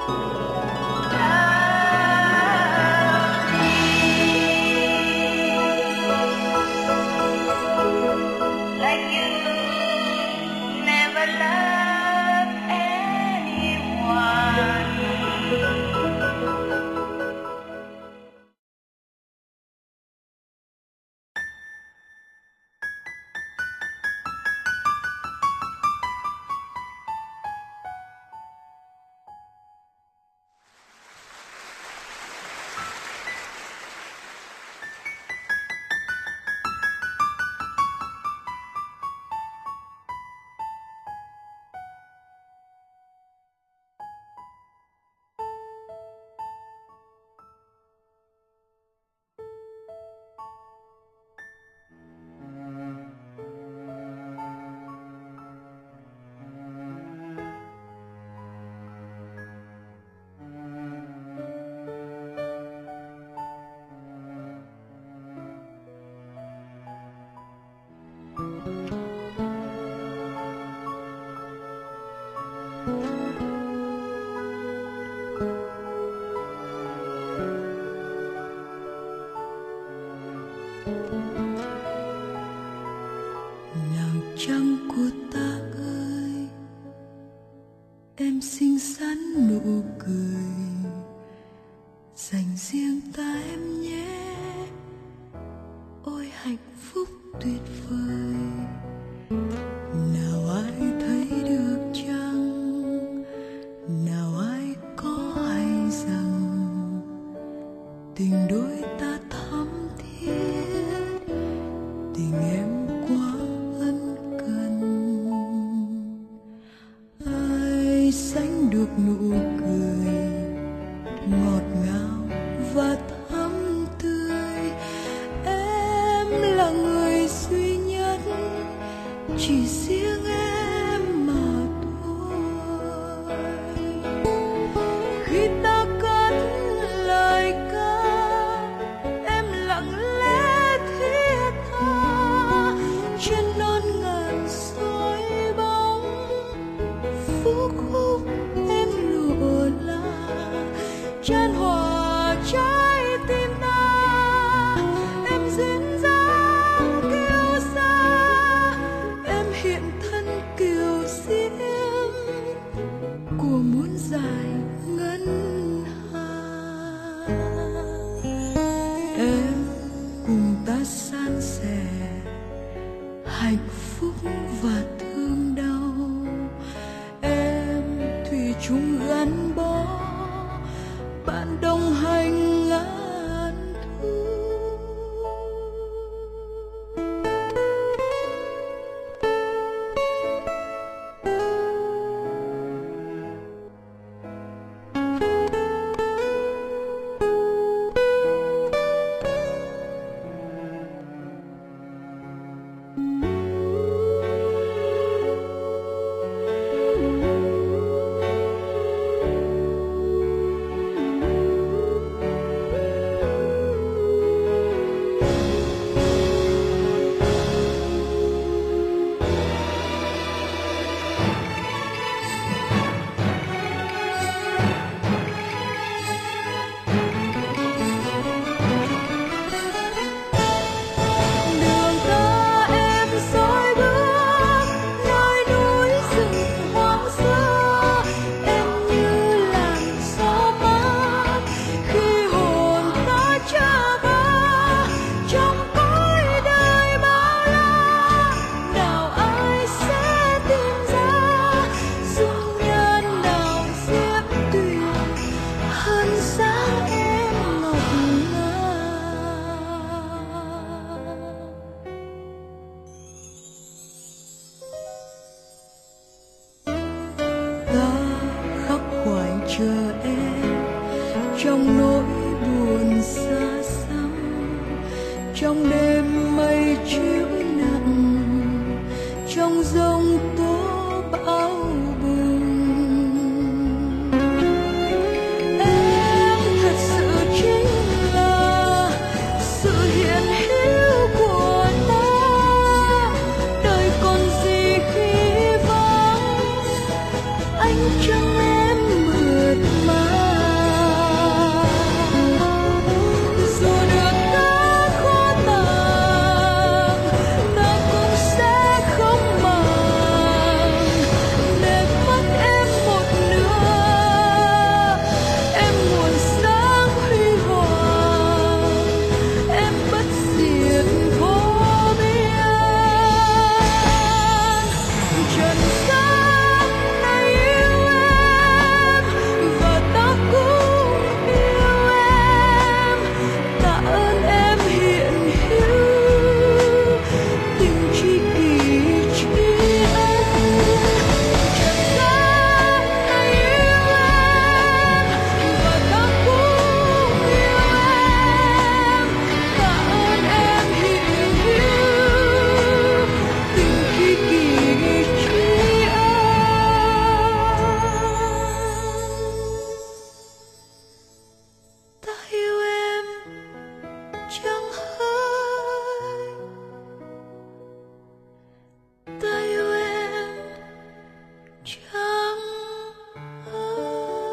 Nàng trăng của ta ơi, em xinh xắn nụ cười dành riêng ta em nhé. Ôi hạnh phúc tuyệt vời, nào ai thấy được chăng, nào ai có hay rằng tình đôi ta thắm thiết, tình em quá ân cần. Ai sánh được nụ cười ngọt ngào và thắm tươi, em là người duy nhất, chỉ riêng em mà thôi. Khi ta cất lời ca, em lặng lẽ thiết tha trên non ngàn soi bóng. Phú khúc em lụa là chan hòa trái tim ta, em duyên dáng kiêu sa, em hiện thân kiều diễm của muôn dài ngân hà. Em cùng ta san sẻ hạnh phúc và thương đau, em thủy chung gắn bó bạn đồng hành ngàn thu. Chờ em trong nỗi buồn xa xăm, trong đêm mây chiếu nặng, trong giông tố bão bùng. Em thật sự chính là sự hiện hữu của ta, đời còn gì khi vắng ánh trăng em mưa mượt mà. Dù được ta khó tàn, ta cũng sẽ không màng để mất em một nửa. Em nguồn sáng huy hoàng, em bất diệt vô biên. Trần gian này yêu em và ta cũng yêu em. Tạ ơn em hiện hữu tình tri kỷ tri ân. Trần gian này yêu em và ta cũng yêu em. Tạ ơn em hiện hữu tình tri kỷ tri ân. Ta yêu em chẳng hơi, ta yêu em chẳng hơi.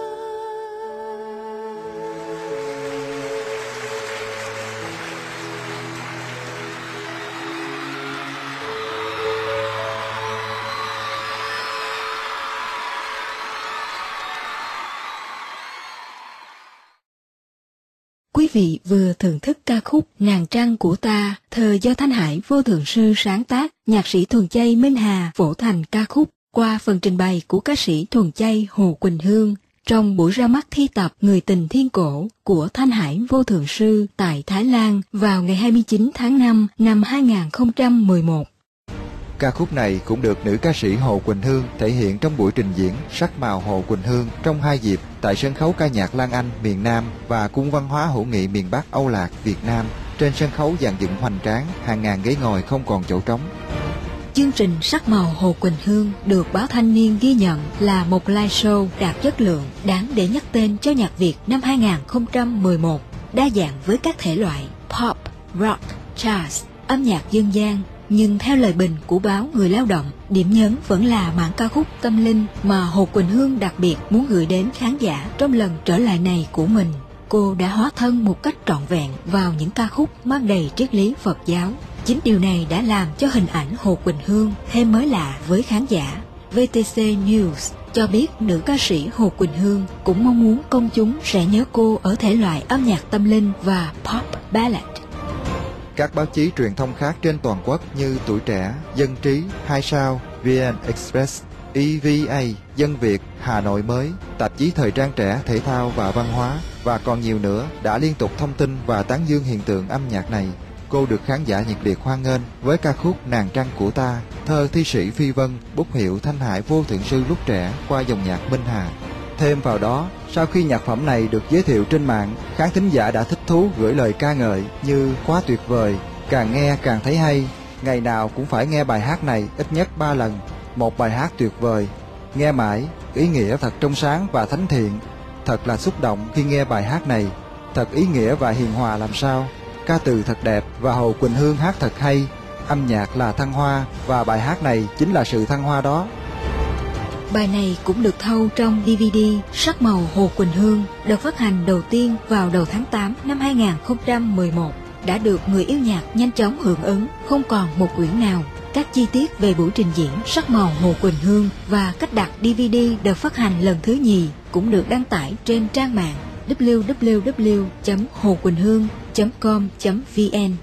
Quý vị vừa thưởng thức ca khúc Nàng Trăng của ta, thơ do Thanh Hải Vô Thượng Sư sáng tác, nhạc sĩ Thuần Chay Minh Hà phổ thành ca khúc qua phần trình bày của ca sĩ Thuần Chay Hồ Quỳnh Hương trong buổi ra mắt thi tập Người Tình Thiên Cổ của Thanh Hải Vô Thượng Sư tại Thái Lan vào ngày 29 tháng 5 năm 2011. Ca khúc này cũng được nữ ca sĩ Hồ Quỳnh Hương thể hiện trong buổi trình diễn Sắc màu Hồ Quỳnh Hương trong 2 dịp tại sân khấu ca nhạc Lan Anh miền Nam và Cung văn hóa hữu nghị miền Bắc Âu Lạc Việt Nam. Trên sân khấu dàn dựng hoành tráng, hàng ngàn ghế ngồi không còn chỗ trống. Chương trình Sắc màu Hồ Quỳnh Hương được báo Thanh niên ghi nhận là một live show đạt chất lượng, đáng để nhắc tên cho nhạc Việt năm 2011, đa dạng với các thể loại pop, rock, jazz, âm nhạc dân gian. Nhưng theo lời bình của báo Người Lao động, điểm nhấn vẫn là mảng ca khúc tâm linh mà Hồ Quỳnh Hương đặc biệt muốn gửi đến khán giả trong lần trở lại này của mình. Cô đã hóa thân một cách trọn vẹn vào những ca khúc mang đầy triết lý Phật giáo. Chính điều này đã làm cho hình ảnh Hồ Quỳnh Hương thêm mới lạ với khán giả. VTC News cho biết nữ ca sĩ Hồ Quỳnh Hương cũng mong muốn công chúng sẽ nhớ cô ở thể loại âm nhạc tâm linh và pop ballad. Các báo chí truyền thông khác trên toàn quốc như Tuổi Trẻ, Dân Trí, 2 Sao, VN Express, EVA, Dân Việt, Hà Nội Mới, tạp chí Thời trang trẻ, thể thao và văn hóa và còn nhiều nữa đã liên tục thông tin và tán dương hiện tượng âm nhạc này. Cô được khán giả nhiệt liệt hoan nghênh với ca khúc Nàng Trăng của ta, thơ thi sĩ Phi Vân, bút hiệu Thanh Hải Vô Thượng Sư lúc trẻ qua dòng nhạc Minh Hà. Thêm vào đó, sau khi nhạc phẩm này được giới thiệu trên mạng, khán thính giả đã thích thú gửi lời ca ngợi như quá tuyệt vời, càng nghe càng thấy hay, ngày nào cũng phải nghe bài hát này ít nhất 3 lần, một bài hát tuyệt vời, nghe mãi, ý nghĩa thật trong sáng và thánh thiện, thật là xúc động khi nghe bài hát này, thật ý nghĩa và hiền hòa làm sao, ca từ thật đẹp và Hồ Quỳnh Hương hát thật hay, âm nhạc là thăng hoa và bài hát này chính là sự thăng hoa đó. Bài này cũng được thâu trong DVD Sắc màu Hồ Quỳnh Hương, được phát hành đầu tiên vào đầu tháng 8 năm 2011, đã được người yêu nhạc nhanh chóng hưởng ứng, không còn một quyển nào. Các chi tiết về buổi trình diễn Sắc màu Hồ Quỳnh Hương và cách đặt DVD được phát hành lần thứ nhì cũng được đăng tải trên trang mạng www.hoquỳnhương.com.vn.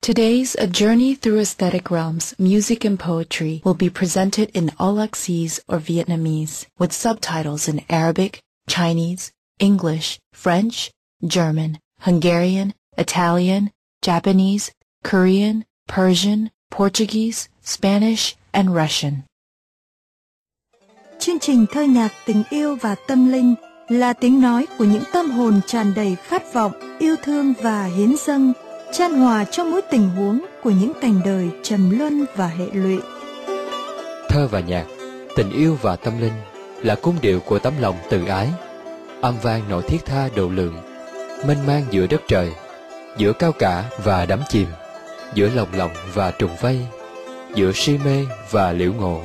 Today's A Journey Through Aesthetic Realms, Music and Poetry will be presented in Aulacese or Vietnamese, with subtitles in Arabic, Chinese, English, French, German, Hungarian, Italian, Japanese, Korean, Persian, Portuguese, Spanish, and Russian. Chương trình thơ nhạc tình yêu và tâm linh là tiếng nói của những tâm hồn tràn đầy khát vọng, yêu thương và hiến dâng, chan hòa trong mỗi tình huống của những cảnh đời trầm luân và hệ lụy. Thơ và nhạc, tình yêu và tâm linh là cung điệu của tấm lòng từ ái, âm vang nổi thiết tha độ lượng, mênh mang giữa đất trời, giữa cao cả và đắm chìm, giữa lồng lộng và trùng vây, giữa si mê và liễu ngộ.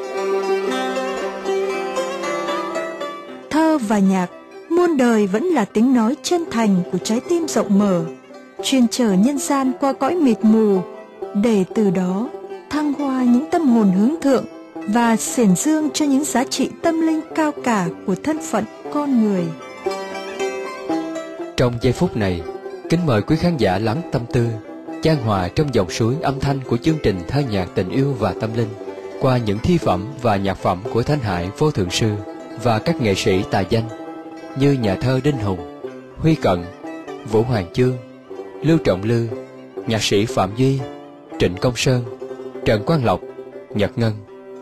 Thơ và nhạc, muôn đời vẫn là tiếng nói chân thành của trái tim rộng mở, chuyên chở nhân gian qua cõi mịt mù, để từ đó thăng hoa những tâm hồn hướng thượng và xiển dương cho những giá trị tâm linh cao cả của thân phận con người. Trong giây phút này, kính mời quý khán giả lắng tâm tư, chan hòa trong dòng suối âm thanh của chương trình thơ nhạc tình yêu và tâm linh qua những thi phẩm và nhạc phẩm của Thanh Hải Vô Thượng Sư và các nghệ sĩ tài danh như nhà thơ Đinh Hùng, Huy Cận, Vũ Hoàng Chương, Lưu Trọng Lư, nhạc sĩ Phạm Duy, Trịnh Công Sơn, Trần Quang Lộc, Nhật Ngân.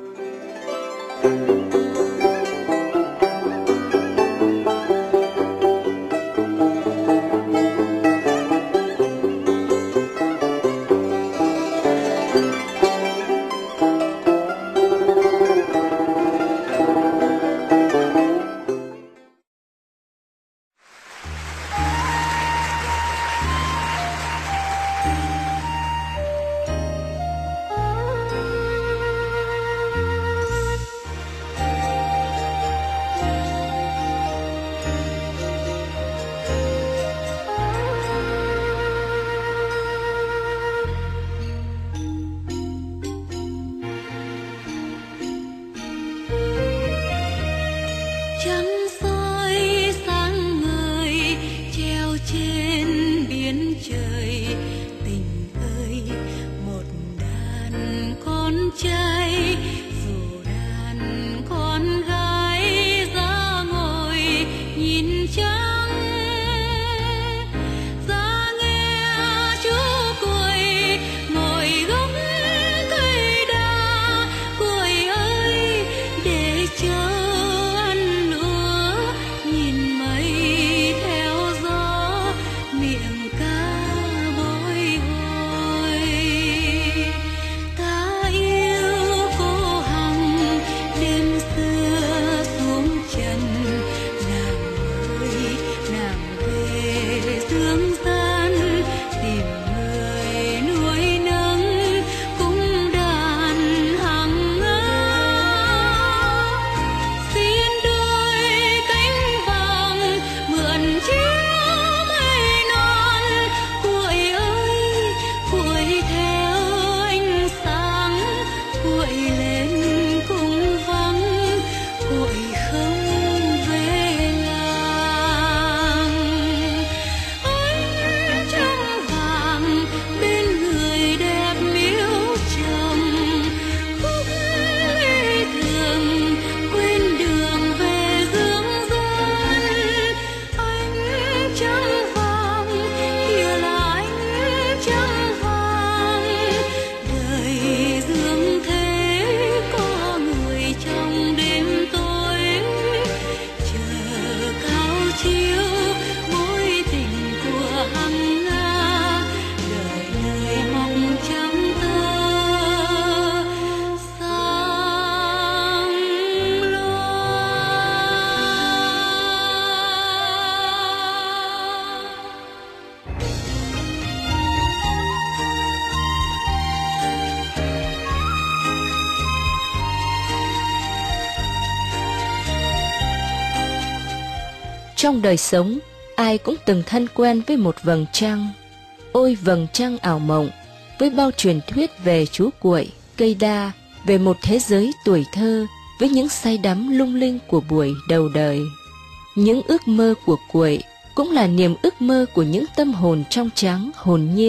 Trong đời sống, ai cũng từng thân quen với một vầng trăng. Ôi vầng trăng ảo mộng, với bao truyền thuyết về chú cuội, cây đa, về một thế giới tuổi thơ với những say đắm lung linh của buổi đầu đời. Những ước mơ của cuội cũng là niềm ước mơ của những tâm hồn trong trắng hồn nhiên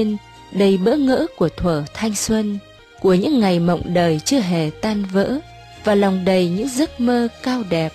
đầy bỡ ngỡ của thuở thanh xuân, của những ngày mộng đời chưa hề tan vỡ, và lòng đầy những giấc mơ cao đẹp.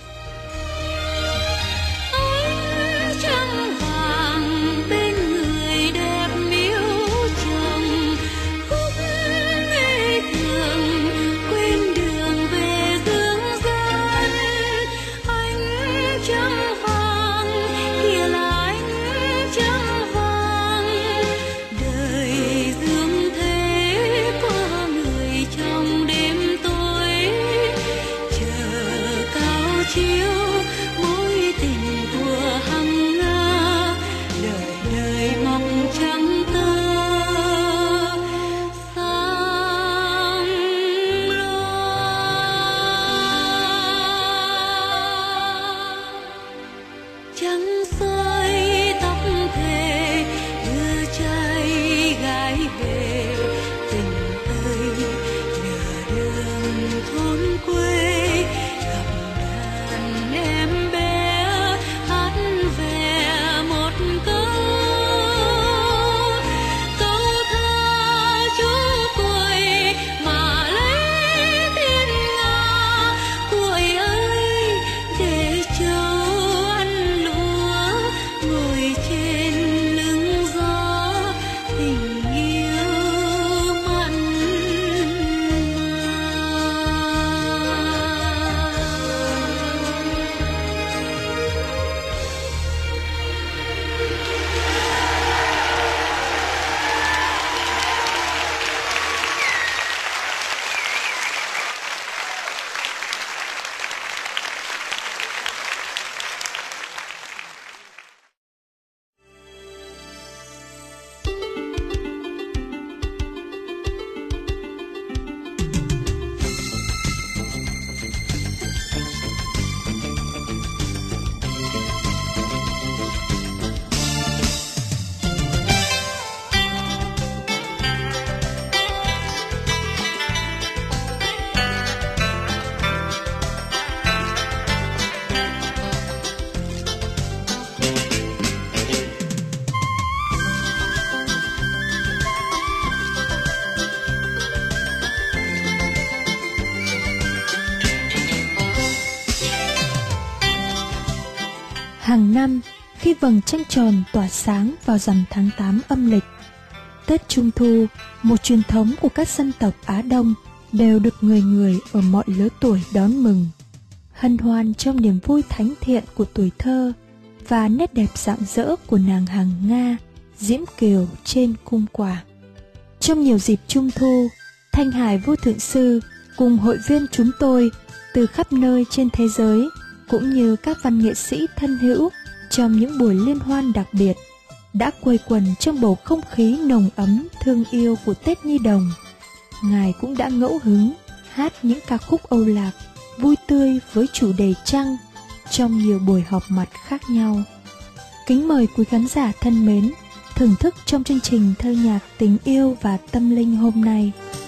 Hàng năm, khi vầng trăng tròn tỏa sáng vào rằm tháng 8 âm lịch, Tết Trung Thu, một truyền thống của các dân tộc Á Đông, đều được người người ở mọi lứa tuổi đón mừng, hân hoan trong niềm vui thánh thiện của tuổi thơ và nét đẹp rạng rỡ của nàng hàng Nga, diễm kiều trên cung quả. Trong nhiều dịp Trung Thu, Thanh Hải Vô Thượng Sư cùng hội viên chúng tôi từ khắp nơi trên thế giới, cũng như các văn nghệ sĩ thân hữu trong những buổi liên hoan đặc biệt, đã quây quần trong bầu không khí nồng ấm thương yêu của Tết Nhi Đồng. Ngài cũng đã ngẫu hứng hát những ca khúc Âu Lạc vui tươi với chủ đề trăng trong nhiều buổi họp mặt khác nhau. Kính mời quý khán giả thân mến thưởng thức trong chương trình thơ nhạc tình yêu và tâm linh hôm nay.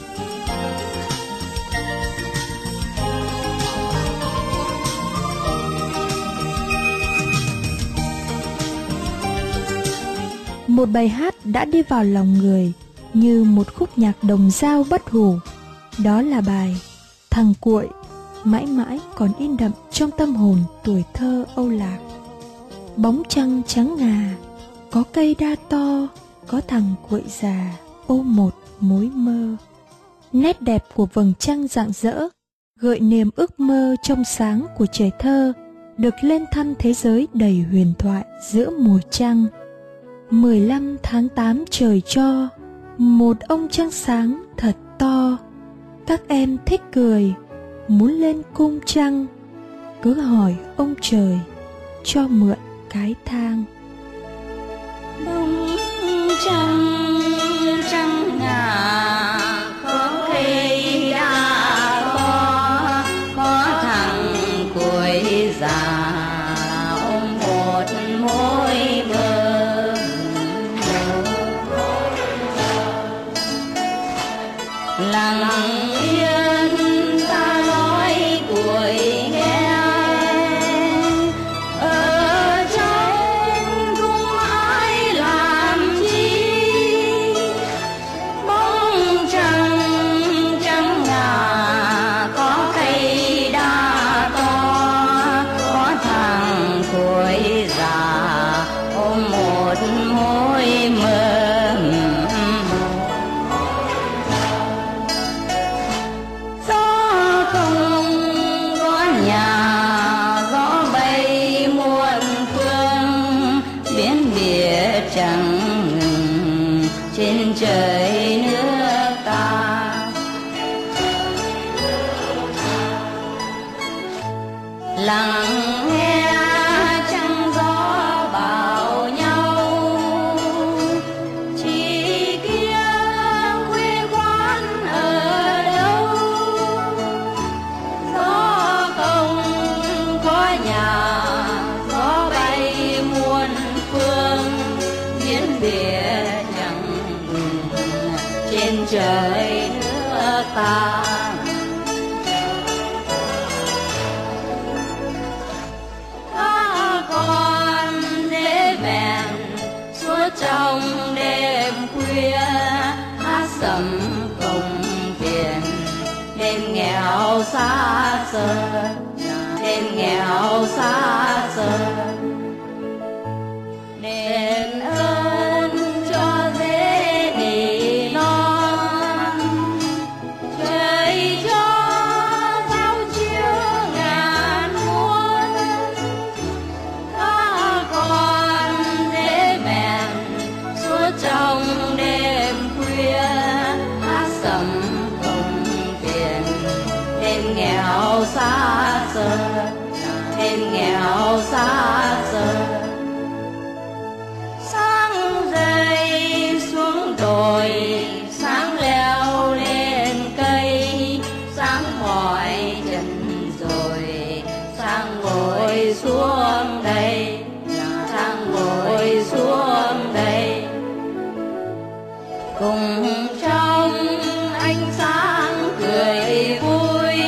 Một bài hát đã đi vào lòng người như một khúc nhạc đồng dao bất hủ. Đó là bài Thằng Cuội, mãi mãi còn in đậm trong tâm hồn tuổi thơ Âu Lạc. Bóng trăng trắng ngà, có cây đa to, có thằng cuội già ôm một mối mơ. Nét đẹp của vầng trăng rạng rỡ gợi niềm ước mơ trong sáng của trẻ thơ được lên thăm thế giới đầy huyền thoại giữa mùa trăng. 15 tháng 8 trời cho một ông trăng sáng thật to. Các em thích cười, muốn lên cung trăng, cứ hỏi ông trời cho mượn cái thang. Bóng trăng trăng ngà, có cây đa to, có thằng cuội già ôm một mối mơ. Lặng yên ta nói cuội nghe, ở trong cung ai làm chi, trời nước ta. Lặng nghe trăng gió bảo nhau, chỉ kia quê quán ở đâu. Gió không có nhà, gió bay muôn phương, biển địa chẳng ngừng trên trời nước ta. Trong đêm khuya hát sầm cùng tiền, đêm nghèo xa xưa, đêm nghèo xa xưa. Đền ơn cho dễ nỉ non, trời cho sao chiếu ngàn muôn. Các con dễ bèn trong đêm khuya hát sầm cùng tiền, đêm nghèo xa xưa, đêm nghèo xa xưa. Sáng dậy xuống đồi, sáng leo lên cây, sáng mỏi chân rồi, sáng ngồi xuống đây, sáng ngồi xuống đây. Cùng trong ánh sáng cười vui,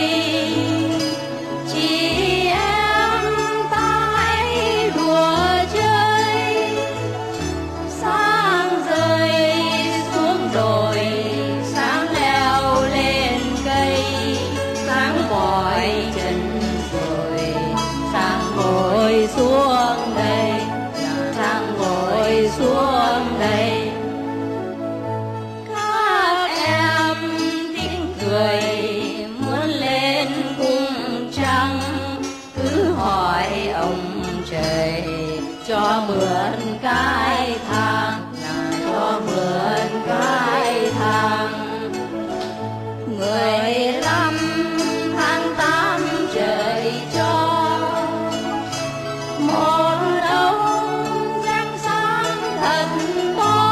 chị em ta hãy đùa chơi. Sáng rơi xuống đồi, sáng leo lên cây, sáng mỏi chân rồi, sáng ngồi xuống đây, sáng ngồi xuống đây. Người muốn lên cung trăng, cứ hỏi ông trời cho mượn cái thang, cho mượn cái thang. 15 tháng 8 trời cho một ông trăng sáng thật to.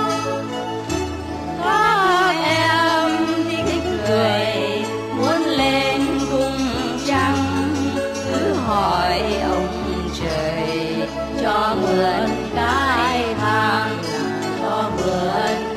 Các em người muốn lên cung trăng, cứ hỏi ông trời cho mượn cái thang, cho mượn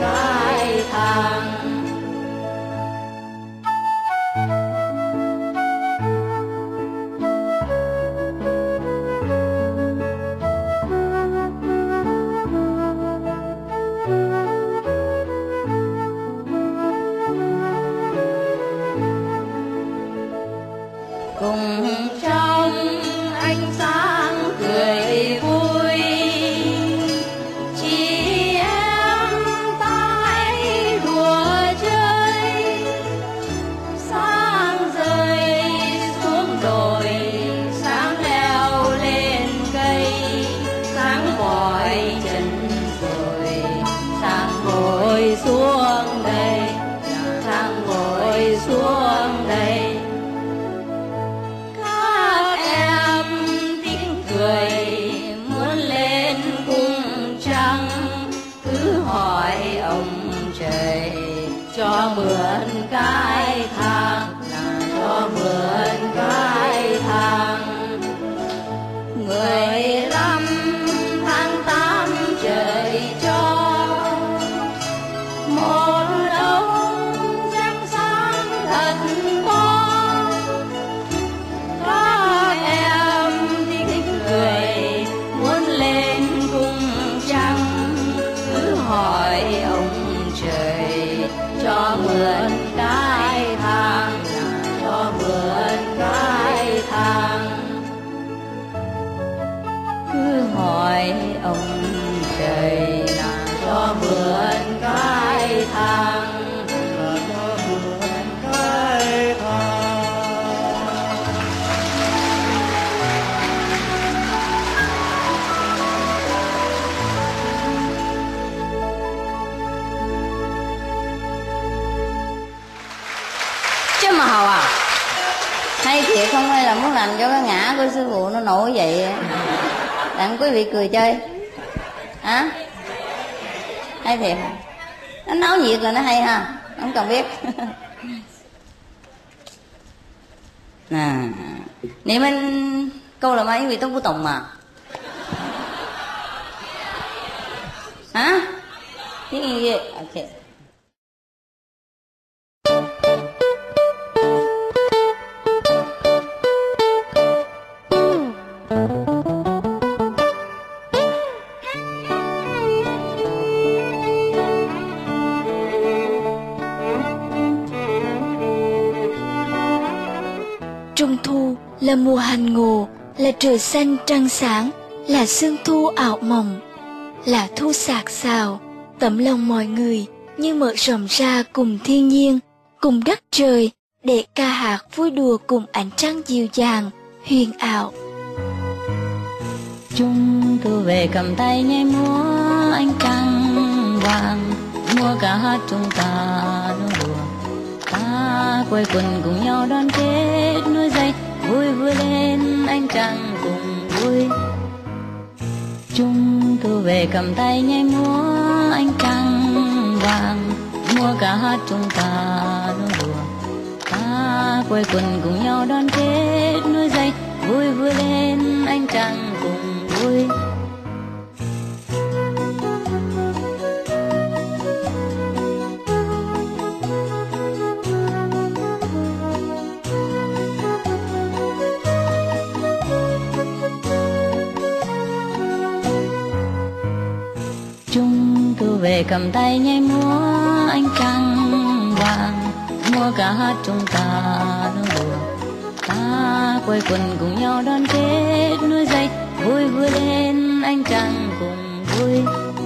làm cho cái ngã của sư phụ nó nổi vậy. Đặng quý vị cười chơi hả? Hay thiệt, nó nói nhiệt là nó hay ha, không cần biết. Nè, niệm anh câu là mấy vị Tống Phú Tùng mà. Hả? Tiếng gì? Ok. Trung thu là mùa hành ngộ, là trời xanh trăng sáng, là sương thu ảo mộng, là thu sạc sào. Tấm lòng mọi người như mở rộng ra cùng thiên nhiên, cùng đất trời, để ca hát vui đùa cùng ánh trăng dịu dàng, huyền ảo. Trung thu về cầm tay nhảy múa ánh trăng vàng, múa ca hát chúng ta nói đùa. Ta quây quần cùng nhau đón Tết nối dây, vui vui lên ánh trăng cùng vui. Trung thu về cầm tay nhảy múa ánh trăng vàng, múa ca hát chúng ta nói đùa. Ta quây quần cùng nhau đón Tết nối dây, vui vui lên ánh trăng cùng vui. Trung thu về cầm tay nhảy múa ánh trăng vàng, múa ca hát chúng ta nói đùa. Ta quây quần cùng nhau đón Tết nối dây, vui vui lên ánh trăng cùng vui.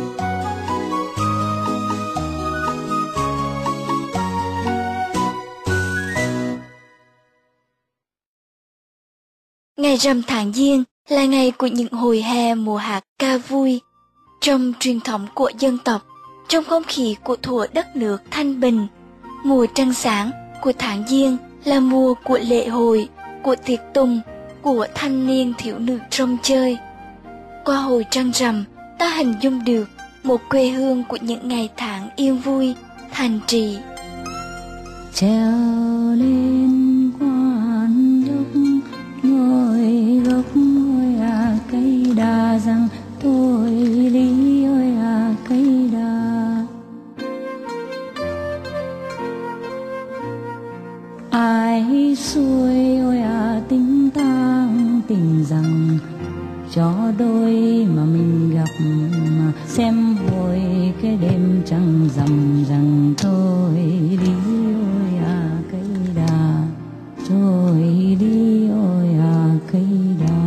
Ngày rằm tháng Giêng là ngày của những hồi hè mùa hát ca vui. Trong truyền thống của dân tộc, trong không khí của thuở đất nước thanh bình, mùa trăng sáng của tháng Giêng là mùa của lễ hội, của tiệc tùng, của thanh niên thiếu nữ rong chơi. Qua hồi trăng rằm, ta hình dung được một quê hương của những ngày tháng yên vui, thành trì. Treo lên quan dốc, ngồi gốc ngôi cây đa rằng tôi lý ơi cây đa. Ai xuôi ôi tính tang tình rằng cho đôi mà mình gặp, mà xem hồi cái đêm trăng rằm rằng tôi đi ôi cây đà, tôi đi ôi cây đà.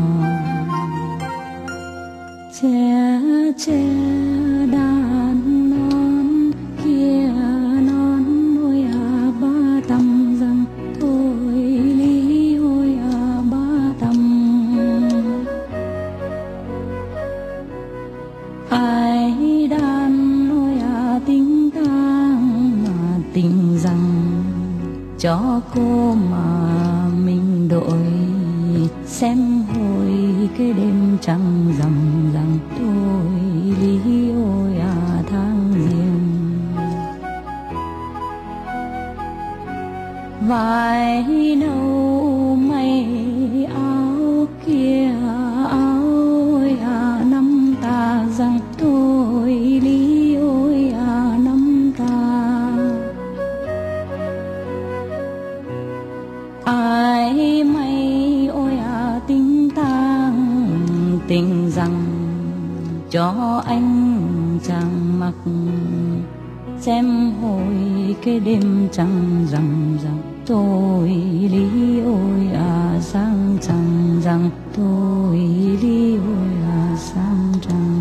Che che đàn non kia non ôi ba tầm rằng tôi lý ôi ba tầm. Ai đàn ôi tính tang mà tình rằng cho cô mà mình đổi, xem hồi cái đêm trăng rằm rằng tôi lý ôi tháng Giêng. Vải nâu mây áo kia áo ôi năm ta rằng tôi lý ôi năm ta. Ai mây ôi tính tang tình rằng cho anh chàng mặc, xem hồi cái đêm trăng rằm rằng tôi lý ôi sáng trăng rằng tôi lý ôi sáng trăng.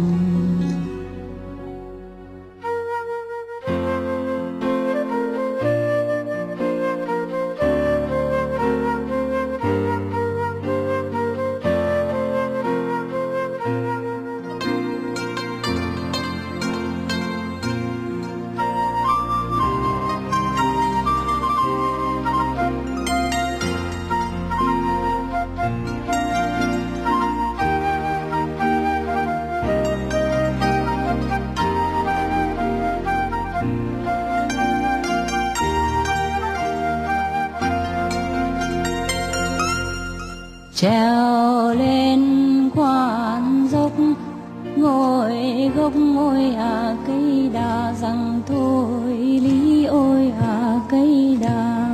trèo lên khoan dốc, ngồi gốc ngôi cây đa rằng thôi lý ôi cây đa.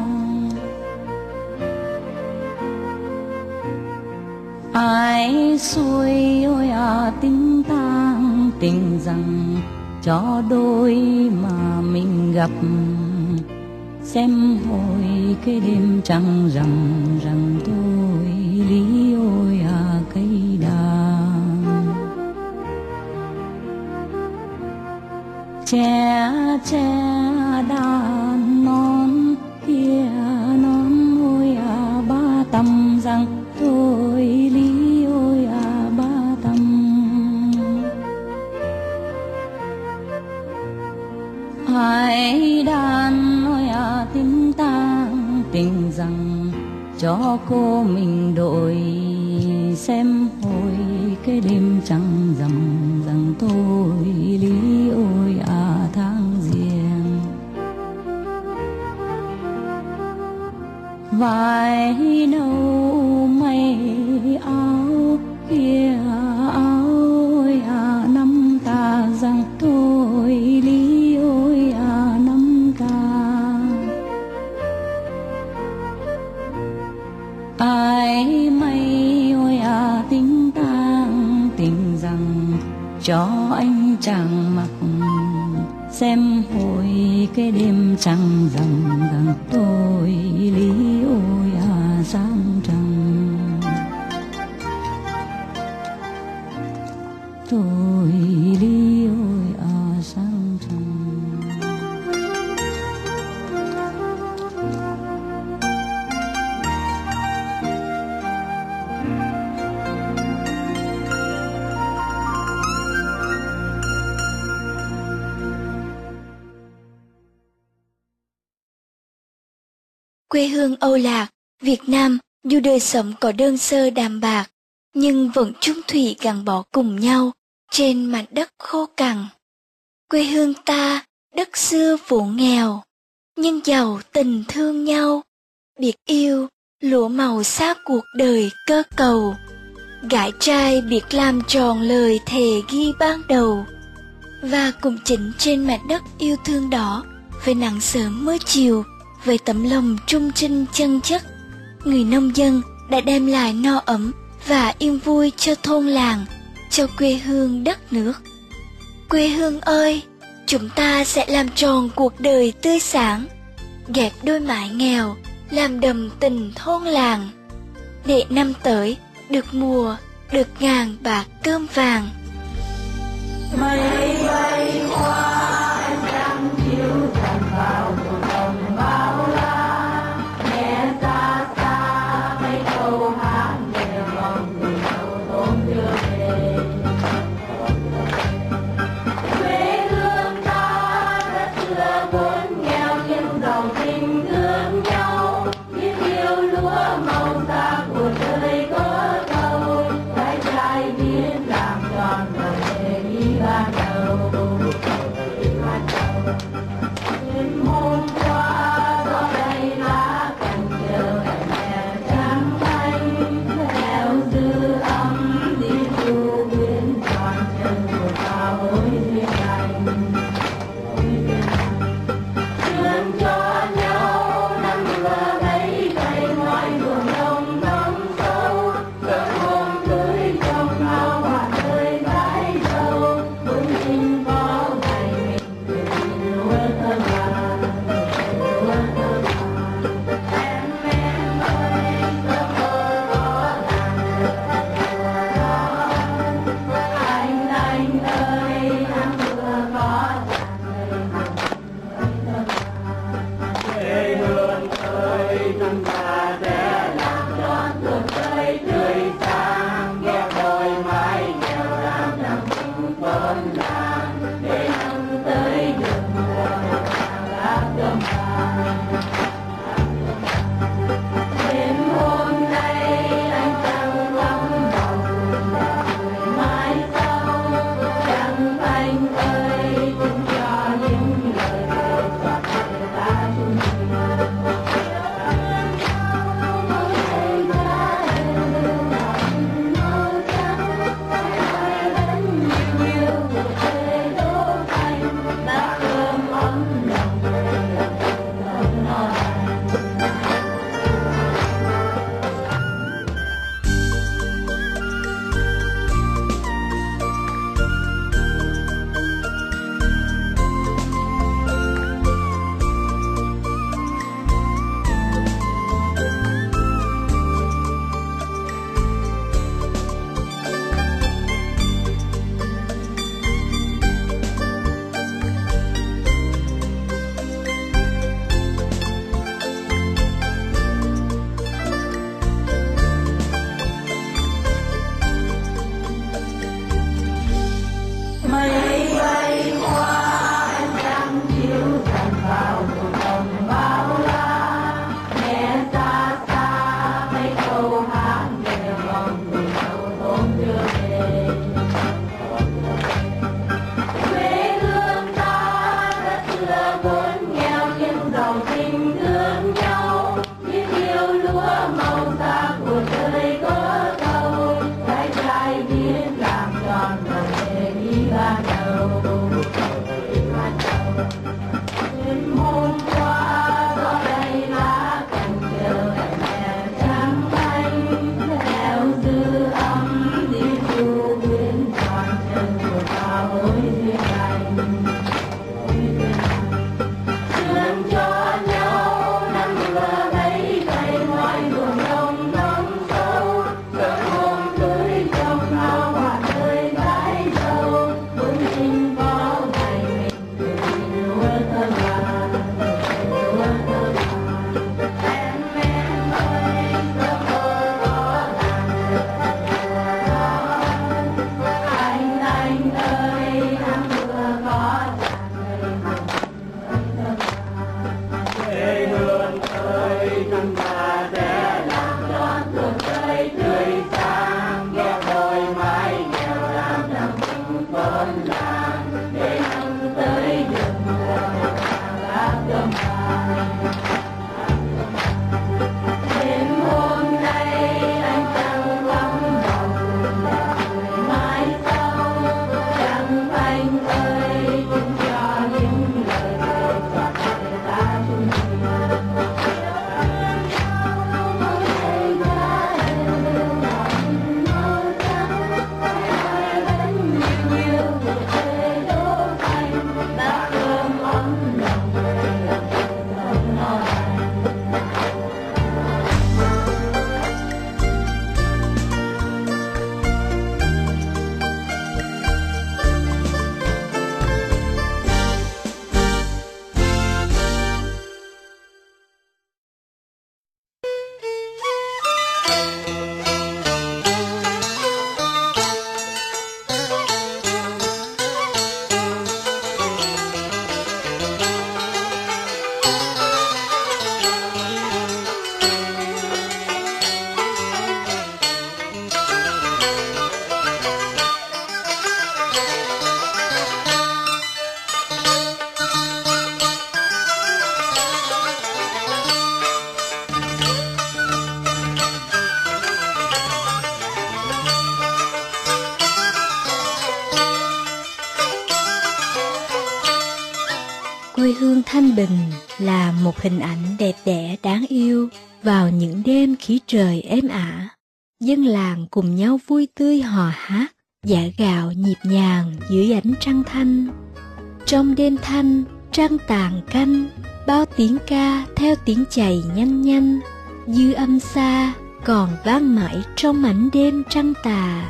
Ai xuôi ôi tình tang tình rằng cho đôi mà mình gặp, xem hồi cái đêm trăng rằm rằng tôi lý ôi cây đa. Trẻ trẻ đàn non kia non ôi ba tầm rằng tôi lý ôi ba tầm. Ai đàn ôi tình tang tình rằng cho cô mình đội, xem hồi cái đêm trăng rằm rằng tôi lý ôi tháng giêng. Vài nâu mây áo kia áo ôi năm ta rằng tôi lý ôi năm ta. Ai mây ôi tình tang tình rằng cho anh chàng mặc, xem hồi cái đêm trăng rằm rằng tôi lý ôi sáng trăng. Tôi lý ôi sáng trăng. Quê hương Âu Lạc, Việt Nam, dù đời sống có đơn sơ đạm bạc, nhưng vẫn chung thủy gắn bó cùng nhau trên mảnh đất khô cằn. Quê hương ta, đất xưa vốn nghèo, nhưng giàu tình thương nhau, biết yêu, lúa màu xa cuộc đời cơ cầu. Gái trai biết làm tròn lời thề ghi ban đầu, và cũng chính trên mảnh đất yêu thương đó, với nắng sớm mưa chiều, với tấm lòng trung trinh chân chất, người nông dân đã đem lại no ấm và yên vui cho thôn làng, cho quê hương đất nước. Quê hương ơi, chúng ta sẽ làm tròn cuộc đời tươi sáng, ghép đôi mái nghèo, làm đầm tình thôn làng, để năm tới được mùa, được ngàn bạc cơm vàng. Mây bay qua em trăng chiếu tràn vào một đồng bao la, nghe xa xa mấy câu hát về lòng người sầu thôn chưa về. Quê hương ta đất xưa vốn nghèo nhưng giàu tình thương nhau, biết yêu lúa màu xa của đời có câu, gái trai biết làm tròn lời thề ghi ban đầu. quê hương thanh bình là một hình ảnh đẹp đẽ đáng yêu. Vào những đêm khí trời êm ả, dân làng cùng nhau vui tươi hò hát, giã gạo nhịp nhàng dưới ánh trăng thanh. Trong đêm thanh, trăng tàn canh, bao tiếng ca theo tiếng chày nhanh nhanh, dư âm xa còn vang mãi trong mảnh đêm trăng tà.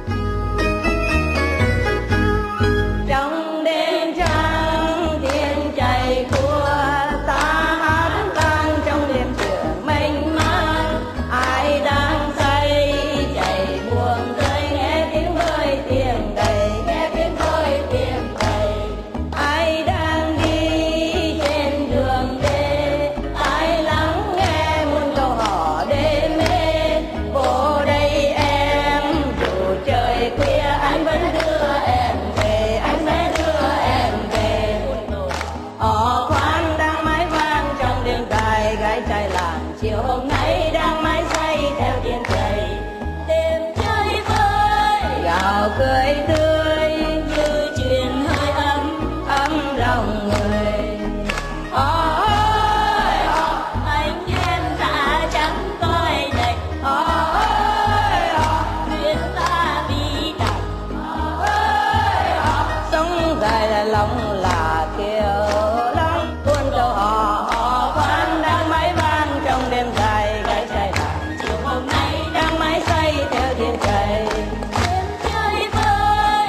Trong đêm trăng tiếng chày cua, ta hát vang trong đêm trường mênh mang. Ai đang say chày buồn rơi, nghe tiếng bơi tiếng đầy, nghe tiếng bơi tiếng đầy. Ai đang đi trên đường đê, ai lắng nghe muôn câu hò đê mê. Vô đây em, dù trời khuya anh vẫn đưa em về, anh sẽ đưa em về. Hò khoan đang mãi vang trong đêm cài, gái trai làng chiều hôm nay đang mãi say theo tiếng chày. Đêm chơi vơi gạo cười tươi như chuyện hơi ấm ấm lòng người. Ôi anh em đã chẳng coi này, duyên ta bị đặt. Sống dài là lòng là kiều lắm, tuôn câu hò khoan đang mãi vang trong đêm dài. Gái trai làng chiều hôm nay đang mãi say theo tiếng chày. Đêm chơi vơi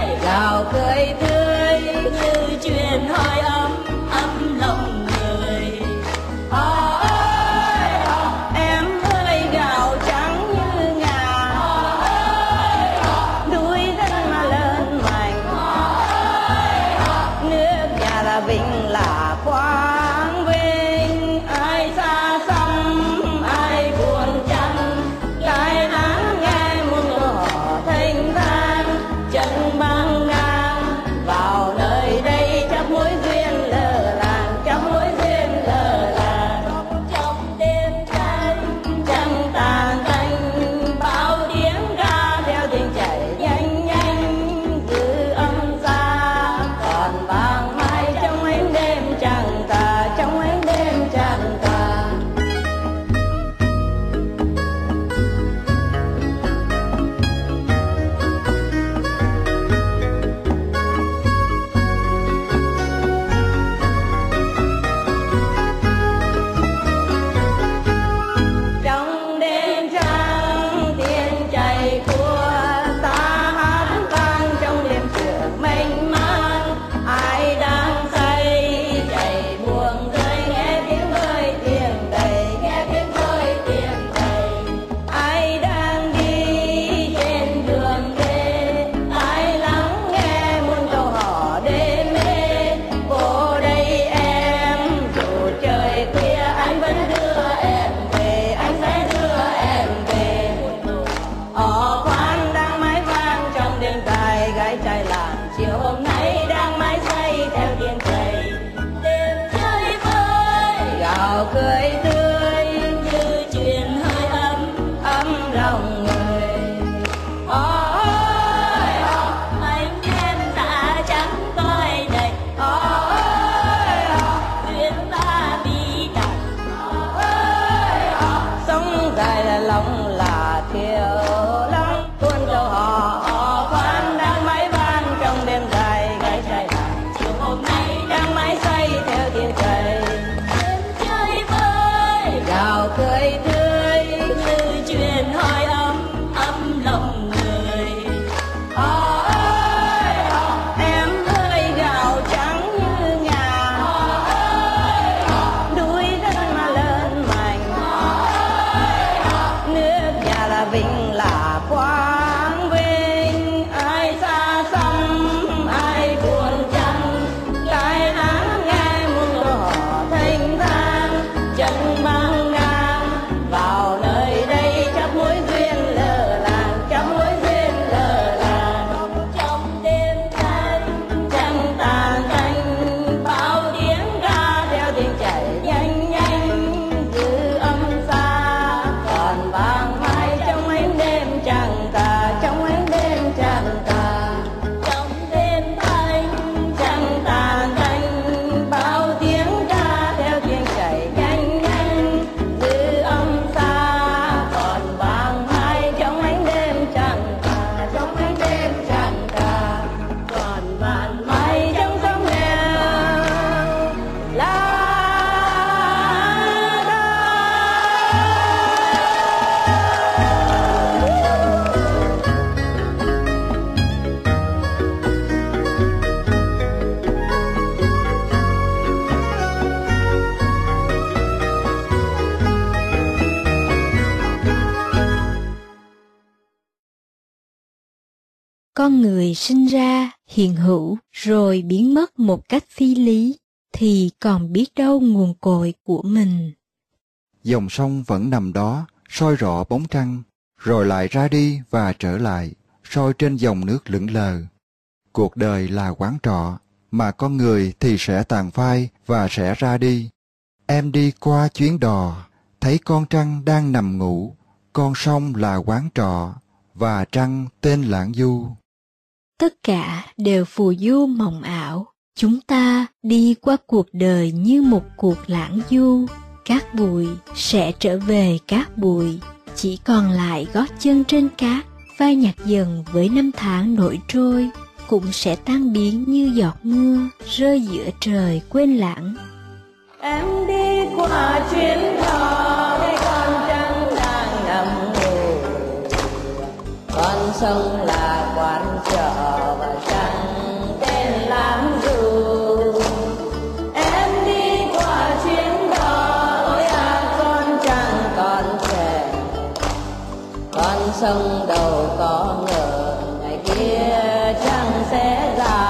con người sinh ra, hiện hữu, rồi biến mất một cách phi lý, thì còn biết đâu nguồn cội của mình. Dòng sông vẫn nằm đó, soi rõ bóng trăng, rồi lại ra đi và trở lại, soi trên dòng nước lững lờ. Cuộc đời là quán trọ, mà con người thì sẽ tàn phai và sẽ ra đi. Em đi qua chuyến đò, thấy con trăng đang nằm ngủ, con sông là quán trọ, và trăng tên Lãng Du. Tất cả đều phù du mộng ảo. Chúng ta đi qua cuộc đời như một cuộc lãng du. Cát bụi sẽ trở về cát bụi, chỉ còn lại gót chân trên cát, phai nhạt dần với năm tháng nổi trôi, cũng sẽ tan biến như giọt mưa rơi giữa trời quên lãng. Em đi qua chuyến đò, thấy con trăng đang nằm ngủ, con sông là quán trọ và trăng tên Lãng Du. Em đi qua chuyến đò, ôi à con trăng còn trẻ, con sông đâu có ngờ ngày kia trăng sẽ già.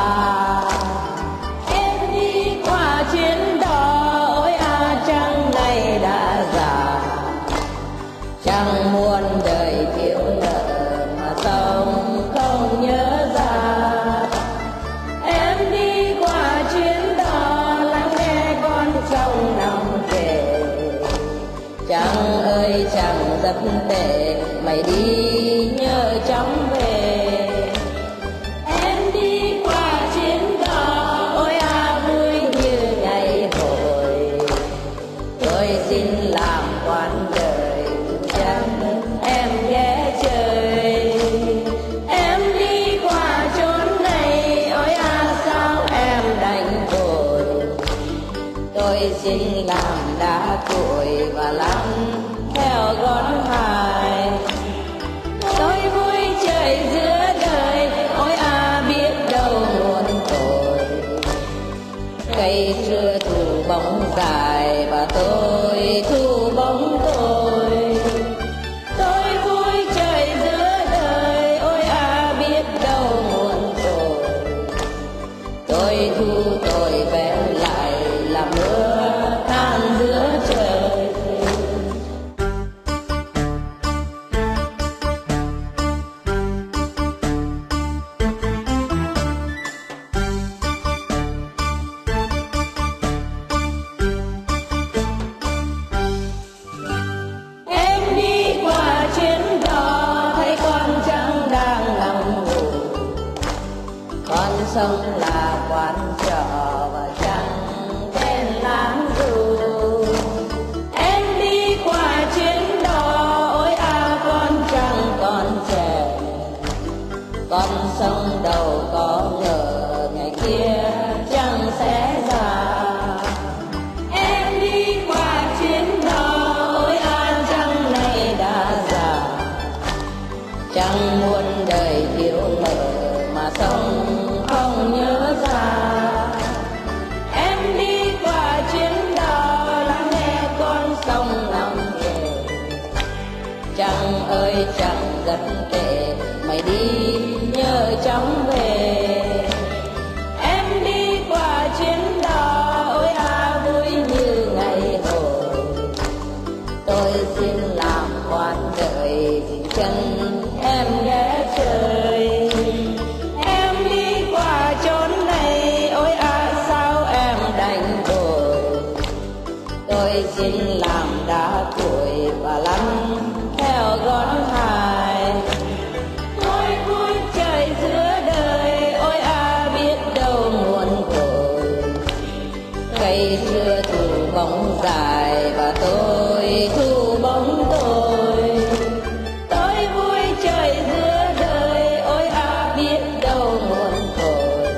Em đi qua chuyến đò, ôi à trăng này đã già, trăng muôn đời thiếu nợ mà sông không nhớ ra. Em đi qua chuyến đò, lắng nghe con sông nằm kể, trăng ơi trăng rất tệ, mày đi nhớ chóng về. Em đi qua chuyến đò, ôi à vui như ngày hồi, tôi xin làm quán đời chẳng em ghé chơi. Em đi qua chốn này, ôi à sao em đành vội, tôi xin làm đá cuội và lăn theo gót Hải. Tôi vui chơi giữa đời, ôi à biết đâu muôn tội, cây xưa thu bóng dài và tôi thu bóng tôi. Tôi vui chơi giữa đời, ôi à biết đâu muôn tội, tôi thu tội vẽ lại làm mưa tan giữa trời. Em đi qua chuyến đò, thấy con trăng đang nằm ngủ, con sông là quán trọ và trăng tên Lãng Du. Em đi qua chuyến đò, ôi à con trăng còn trẻ, con sông đâu có ngờ ngày kia trăng sẽ già. Em đi qua chuyến đò, ôi à trăng này đã già, trăng muôn đời thiếu nợ mà sông không nhớ ra. Em đi qua chuyến đò, lắng nghe con sông nằm kể, trăng ơi trăng rất tệ, mày đi nhớ chóng về. Em đi qua chuyến đò, ôi à vui như ngày hồi, tôi xin làm quán đời chân em ghé chơi. Em đi qua chốn này, ôi à sao em đành vội, tôi xin làm đá cuội và lăn theo gót Hải. Tôi vui chơi giữa đời, ôi à biết đâu muôn tội, cây xưa thu bóng dài và tôi thu bóng tôi. Tôi vui chơi giữa đời, ôi à biết đâu muôn tội,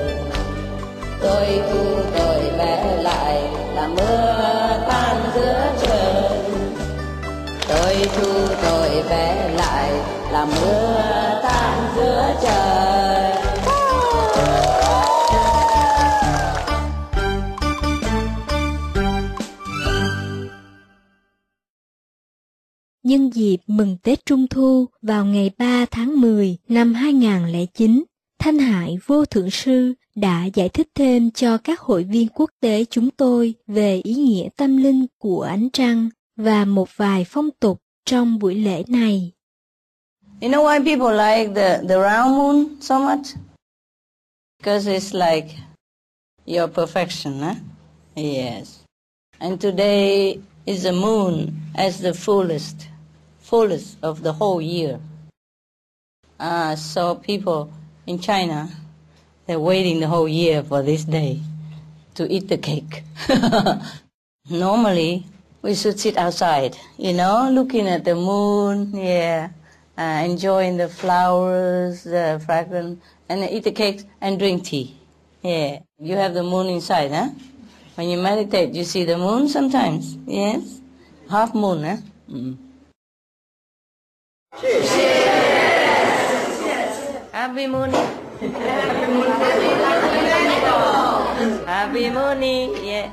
tôi thu tội vẽ lại làm mưa tan giữa trời. Tôi thu tội vẽ lại làm mưa tan giữa trời. Nhân dịp mừng Tết Trung Thu vào ngày 3 tháng 10 năm 2009, Thanh Hải Vô Thượng Sư đã giải thích thêm cho các hội viên quốc tế chúng tôi về ý nghĩa tâm linh của ánh trăng và một vài phong tục trong buổi lễ này. You know why people like the round moon so much? Because it's like your perfection, huh? Yes. And today is the moon as the fullest of the whole year. So people in China, they're waiting the whole year for this day to eat the cake. Normally, we should sit outside, you know, looking at the moon, enjoying the flowers, the fragrance, and eat the cake and drink tea. Yeah, you have the moon inside, huh? When you meditate, you see the moon sometimes, yes? Half moon, huh? Mm. Happy morning. Happy morning, yeah.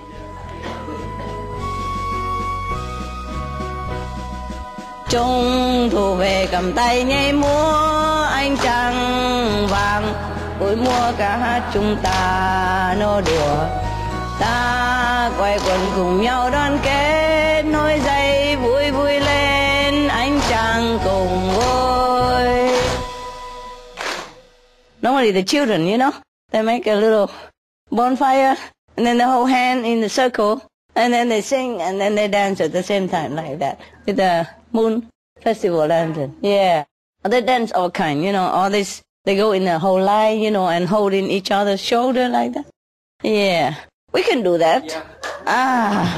Trung thu về cầm tay nhảy múa, ánh trăng vàng cuối mùa ca hát chúng ta nô đùa. Ta quay quần cùng nhau đoàn kết, nối dây vui vui lên, ánh trăng cùng vui. Normally the children, you know, they make a little bonfire, and then they hold hand in the circle, and then they sing, and then they dance at the same time like that, with the moon festival lantern. Yeah, they dance all kind, you know, all this, they go in a whole line, you know, and holding each other's shoulder like that. Yeah, we can do that. Yeah.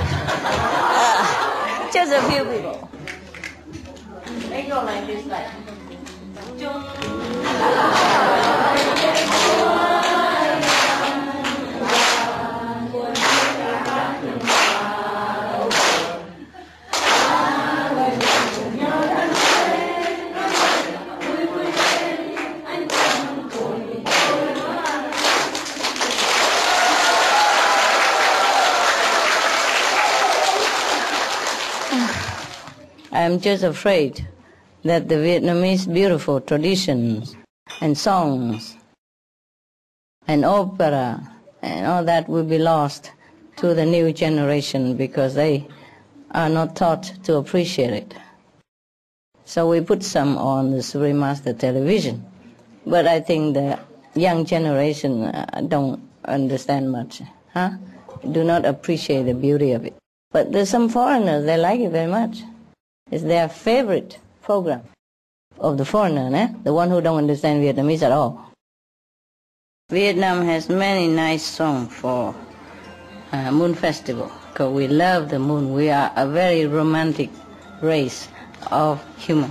Just a few people. They go like this, like. I'm just afraid that the Vietnamese beautiful traditions and songs and opera and all that will be lost to the new generation because they are not taught to appreciate it. So we put some on the Supreme Master television, but I think the young generation don't understand much, huh? Do not appreciate the beauty of it. But there's some foreigners, they like it very much. It's their favorite program of the foreigner, the one who don't understand Vietnamese at all. Vietnam has many nice songs for Moon Festival because we love the moon. We are a very romantic race of human.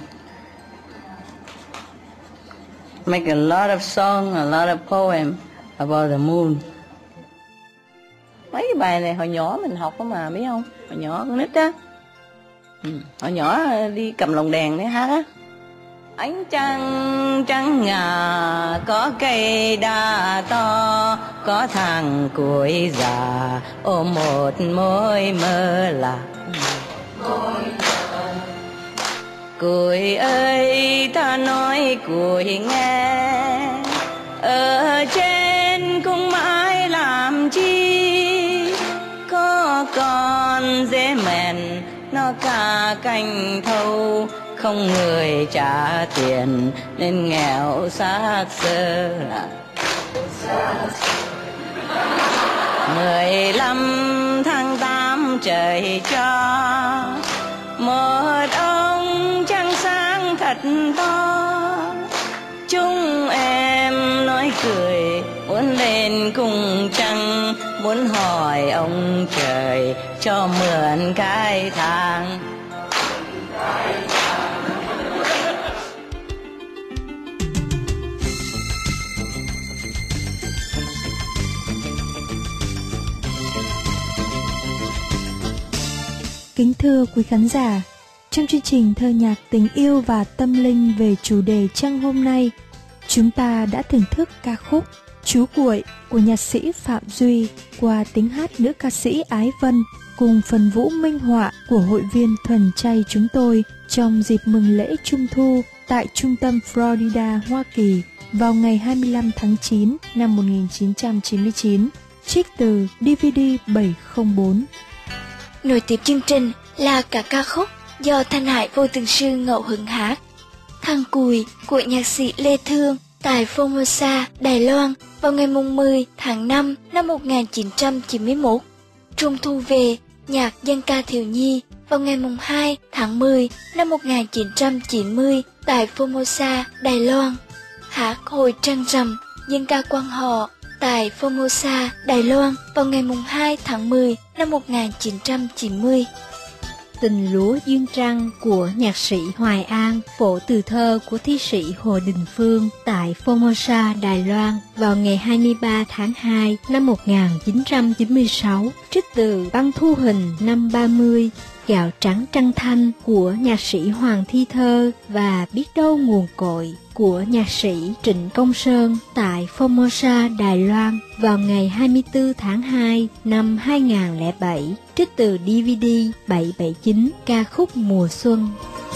Make a lot of song, a lot of poem about the moon. Mấy cái bài này hồi nhỏ mình học mà biết không? Hồi nhỏ con nít á. Hồi nhỏ đi cầm lồng đèn để hát á. Ánh trăng trắng ngà, có cây đa to, có thằng cuối già ôm một mối mơ lạc. Củi ơi ta nói củi nghe, ở trên cung mãi làm chi, có con dế mèn nó ca canh thâu, không người trả tiền nên nghèo xác xơ. 15 tháng 8 trời cho một ông trăng sáng thật to, chúng em nói cười muốn lên cùng trăng, muốn hỏi ông trời cho mượn cái thang. Kính thưa quý khán giả, trong chương trình thơ nhạc tình yêu và tâm linh về chủ đề trăng hôm nay, chúng ta đã thưởng thức ca khúc Chú Cuội của nhạc sĩ Phạm Duy qua tiếng hát nữ ca sĩ Ái Vân cùng phần vũ minh họa của hội viên thuần chay chúng tôi trong dịp mừng lễ Trung Thu tại trung tâm Florida, Hoa Kỳ vào ngày 25 tháng 9 năm 1999, trích từ DVD 704. Nối tiếp chương trình là cả ca khúc do Thanh Hải Vô Thường Sư ngẫu hứng hát. Thằng Cùi của nhạc sĩ Lê Thương tại Formosa, Đài Loan vào ngày 10 tháng 5 năm 1991. Trung thu về nhạc dân ca thiếu nhi vào ngày 2 tháng 10 năm 1990 tại Formosa, Đài Loan. Hát Hồi Trăng Rằm dân ca quan họ tại Formosa, Đài Loan vào ngày 2 tháng 10 năm 1990. Tình lúa duyên trăng của nhạc sĩ Hoài An, phổ từ thơ của thi sĩ Hồ Đình Phương tại Formosa, Đài Loan vào ngày 23 tháng 2 năm 1996, trích từ băng thu hình năm 30. Gạo trắng trăng thanh của nhạc sĩ Hoàng Thi Thơ và Biết đâu nguồn cội của nhạc sĩ Trịnh Công Sơn tại Formosa, Đài Loan vào ngày 24 tháng 2 năm 2007, trích từ DVD 779 ca khúc Mùa Xuân.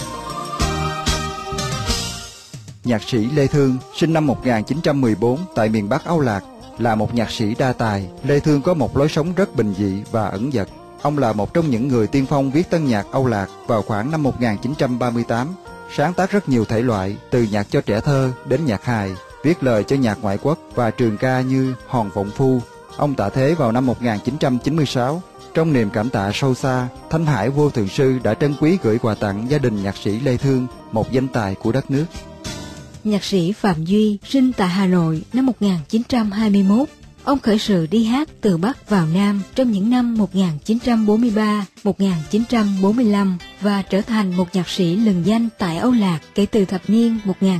Nhạc sĩ Lê Thương sinh năm 1914 tại miền Bắc Âu Lạc, là một nhạc sĩ đa tài. Lê Thương có một lối sống rất bình dị và ẩn dật. Ông là một trong những người tiên phong viết tân nhạc Âu Lạc vào khoảng năm 1938, sáng tác rất nhiều thể loại, từ nhạc cho trẻ thơ đến nhạc hài, viết lời cho nhạc ngoại quốc và trường ca như Hòn Vọng Phu. Ông tạ thế vào năm 1996. Trong niềm cảm tạ sâu xa, Thanh Hải Vô Thượng Sư đã trân quý gửi quà tặng gia đình nhạc sĩ Lê Thương, một danh tài của đất nước. Nhạc sĩ Phạm Duy sinh tại Hà Nội năm 1921. Ông khởi sự đi hát từ Bắc vào Nam trong những năm 1943-1945 và trở thành một nhạc sĩ lừng danh tại Âu Lạc kể từ thập niên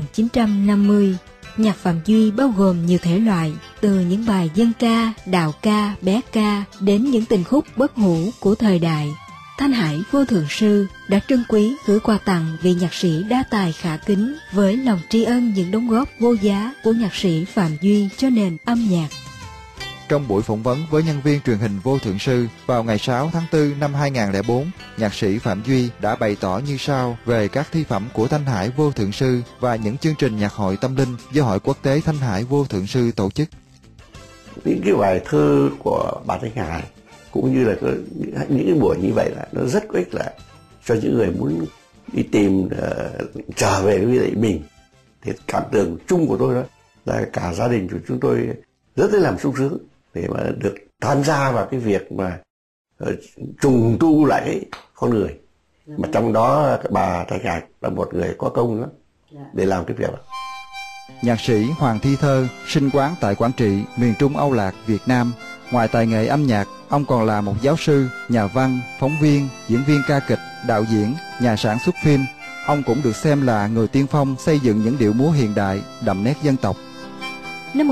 1950. Nhạc Phạm Duy bao gồm nhiều thể loại, từ những bài dân ca, đạo ca, bé ca đến những tình khúc bất hủ của thời đại. Thanh Hải Vô Thượng Sư đã trân quý gửi quà tặng vị nhạc sĩ đa tài khả kính với lòng tri ân những đóng góp vô giá của nhạc sĩ Phạm Duy cho nền âm nhạc. Trong buổi phỏng vấn với nhân viên truyền hình Vô Thượng Sư vào ngày 6 tháng 4 năm 2004, nhạc sĩ Phạm Duy đã bày tỏ như sau về các thi phẩm của Thanh Hải Vô Thượng Sư và những chương trình nhạc hội tâm linh do Hội Quốc tế Thanh Hải Vô Thượng Sư tổ chức. Những cái bài thơ của bà Thanh Hải cũng như là những cái buổi như vậy là nó rất có ích lợi cho những người muốn đi tìm trở về với lại mình. Thì cảm tưởng chung của tôi đó là cả gia đình của chúng tôi rất là làm sung sướng để mà được tham gia vào cái việc mà trùng tu lại cái con người, mà trong đó bà Thanh Hải là một người có công đó để làm cái việc đó. Nhạc sĩ Hoàng Thi Thơ sinh quán tại Quảng Trị, miền Trung Âu Lạc, Việt Nam. Ngoài tài nghệ âm nhạc, ông còn là một giáo sư, nhà văn, phóng viên, diễn viên ca kịch, đạo diễn, nhà sản xuất phim. Ông cũng được xem là người tiên phong xây dựng những điệu múa hiện đại, đậm nét dân tộc. Năm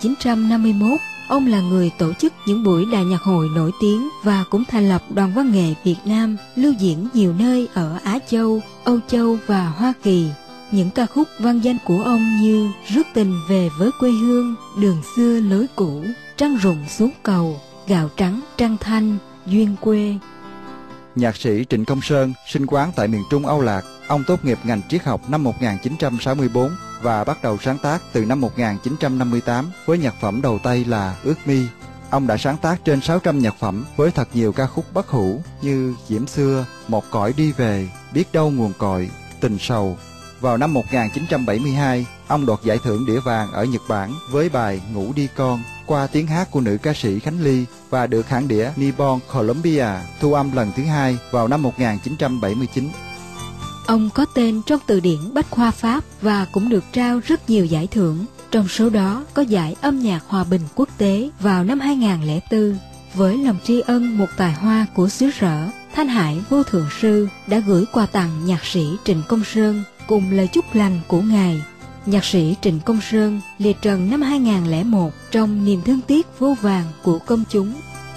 1951, ông là người tổ chức những buổi đại nhạc hội nổi tiếng và cũng thành lập Đoàn Văn nghệ Việt Nam lưu diễn nhiều nơi ở Á Châu, Âu Châu và Hoa Kỳ. Những ca khúc vang danh của ông như Rước tình về với quê hương, Đường xưa lối cũ, Trăng rụng xuống cầu, Gạo trắng trăng thanh, Duyên quê. Nhạc sĩ Trịnh Công Sơn sinh quán tại miền Trung Âu Lạc. Ông tốt nghiệp ngành triết học năm 1964 và bắt đầu sáng tác từ năm 1958 với nhạc phẩm đầu tay là Ước Mi. Ông đã sáng tác trên 600 nhạc phẩm với thật nhiều ca khúc bất hủ như Diễm xưa, Một cõi đi về, Biết đâu nguồn cội, Tình sầu. Vào năm 1972, ông đoạt giải thưởng đĩa vàng ở Nhật Bản với bài Ngủ đi con qua tiếng hát của nữ ca sĩ Khánh Ly và được hãng đĩa Nippon Columbia thu âm lần thứ hai vào năm 1979. Ông có tên trong từ điển Bách khoa Pháp và cũng được trao rất nhiều giải thưởng. Trong số đó có giải âm nhạc hòa bình quốc tế vào năm 2004. Với lòng tri ân một tài hoa của xứ sở, Thanh Hải Vô Thượng Sư đã gửi quà tặng nhạc sĩ Trịnh Công Sơn cùng lời chúc lành của Ngài. Nhạc sĩ Trịnh Công Sơn liệt trần năm 2001 trong niềm thương tiếc vô vàn của công chúng.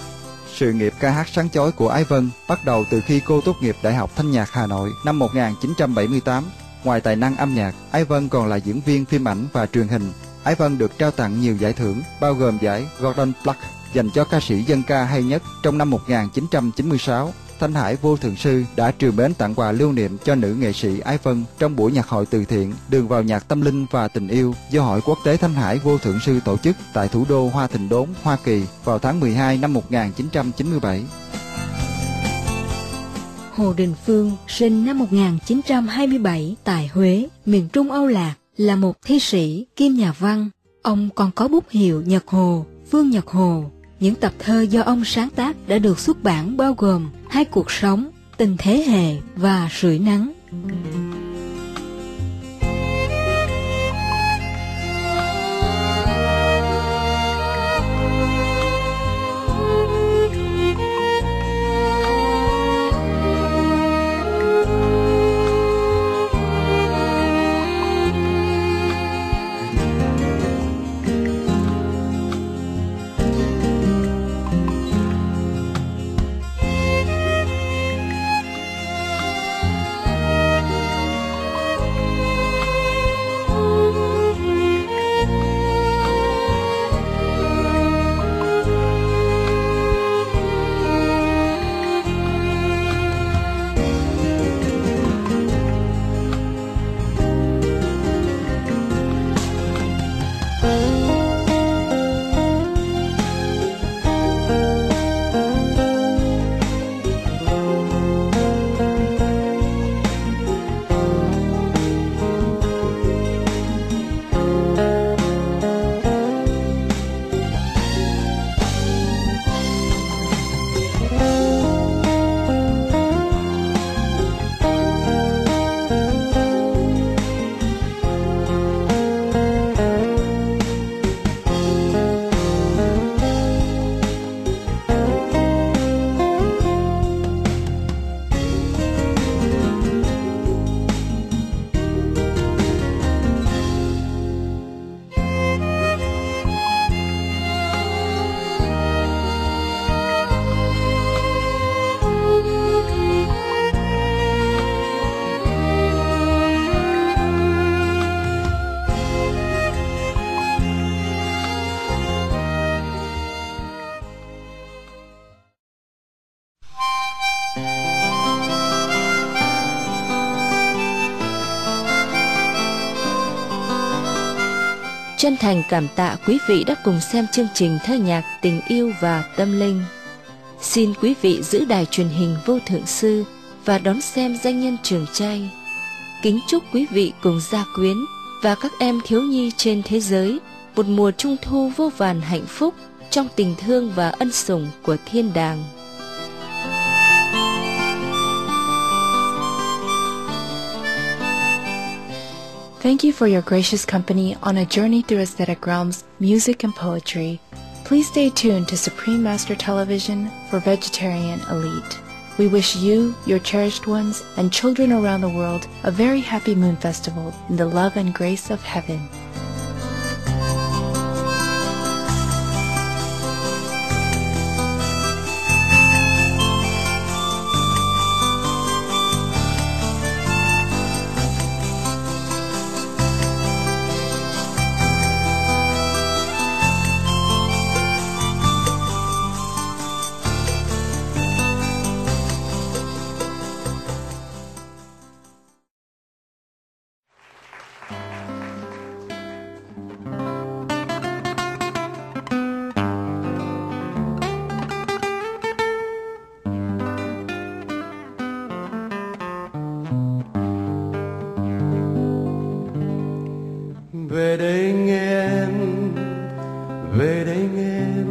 Sự nghiệp ca hát sáng chói của Ái Vân bắt đầu từ khi cô tốt nghiệp Đại học Thanh nhạc Hà Nội năm 1978. Ngoài tài năng âm nhạc, Ái Vân còn là diễn viên phim ảnh và truyền hình. Ái Vân được trao tặng nhiều giải thưởng, bao gồm giải Gordon Pluck dành cho ca sĩ dân ca hay nhất trong năm 1996, Thanh Hải Vô Thượng Sư đã triều mến tặng quà lưu niệm cho nữ nghệ sĩ Ái Vân trong buổi nhạc hội từ thiện Đường vào nhạc tâm linh và tình yêu do Hội Quốc tế Thanh Hải Vô Thượng Sư tổ chức tại thủ đô Hoa Thịnh Đốn, Hoa Kỳ vào tháng 12 năm 1997. Hồ Đình Phương sinh năm 1927 tại Huế, miền Trung Âu Lạc, là một thi sĩ kiêm nhà văn. Ông còn có bút hiệu Nhật Hồ, Phương Nhật Hồ. Những tập thơ do ông sáng tác đã được xuất bản bao gồm Hai cuộc sống, Tình thế hệ và Sưởi nắng. Chân thành cảm tạ quý vị đã cùng xem chương trình thơ nhạc Tình yêu và tâm linh. Xin quý vị giữ đài truyền hình Vô Thượng Sư và đón xem Danh nhân Trường Chay. Kính chúc quý vị cùng gia quyến và các em thiếu nhi trên thế giới một mùa trung thu vô vàn hạnh phúc trong tình thương và ân sủng của thiên đàng. Thank you for your gracious company on a journey through aesthetic realms, music and poetry. Please stay tuned to Supreme Master Television for Vegetarian Elite. We wish you, your cherished ones, and children around the world a very happy Moon Festival in the love and grace of heaven. Về đây nghe em, về đây nghe em,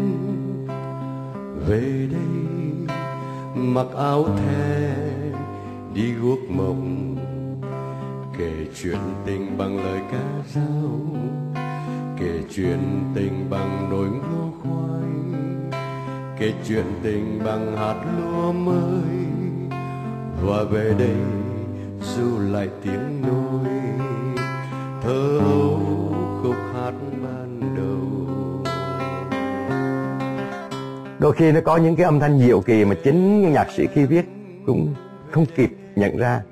về đây mặc áo the đi guốc mộng, kể chuyện tình bằng lời ca dao, kể chuyện tình bằng nồi ngô khoai, kể chuyện tình bằng hạt lúa mới, và về đây ru lại tiếng nôi thơ ấu khúc hát ban đầu. Đôi khi nó có những cái âm thanh diệu kỳ mà chính nhạc sĩ khi viết cũng không kịp nhận ra,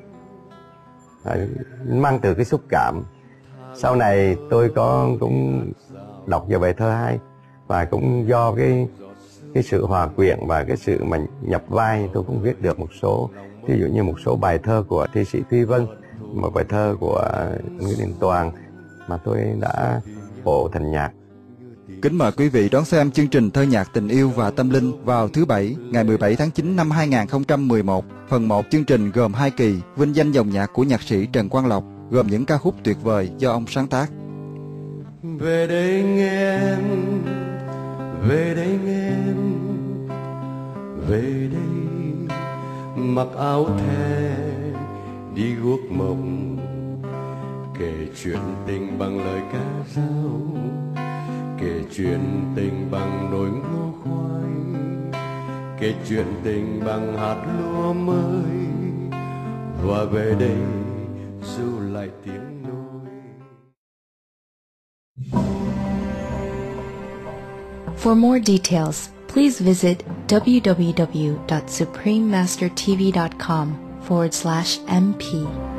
mang từ cái xúc cảm. Sau này tôi cũng đọc về bài thơ hay, và cũng do cái cái sự hòa quyện và cái sự mà nhập vai. Tôi cũng viết được một số, ví dụ như một số bài thơ của thi sĩ Thúy Vân, một bài thơ của Nguyễn Đình Toàn mà tôi đã phổ thành nhạc. Kính mời quý vị đón xem chương trình Thơ nhạc tình yêu và tâm linh vào thứ Bảy, ngày 17 tháng 9 năm 2011. Phần 1 chương trình gồm 2 kỳ, vinh danh dòng nhạc của nhạc sĩ Trần Quang Lộc, gồm những ca khúc tuyệt vời do ông sáng tác. Về đây nghe em, về đây nghe em, về đây mặc áo the đi guốc mộng, kể chuyện tình bằng lời ca dao, kể chuyện tình bằng nồi ngô khoai, kể chuyện tình bằng hạt lúa mới, và về đây ru lại tiếng nôi. For more details, please visit www.suprememastertv.com/MP.